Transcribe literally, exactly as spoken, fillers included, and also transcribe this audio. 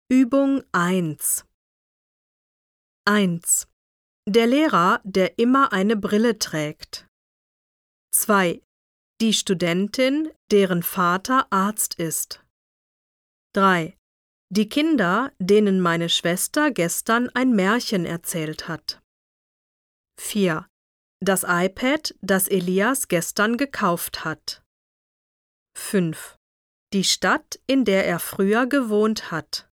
Übung eins. eins. Der Lehrer, der immer eine Brille trägt. zwei. Die Studentin, deren Vater Arzt ist. drei. Die Kinder, denen meine Schwester gestern ein Märchen erzählt hat. vier. Das iPad, das Elias gestern gekauft hat. fünf. Die Stadt, in der er früher gewohnt hat.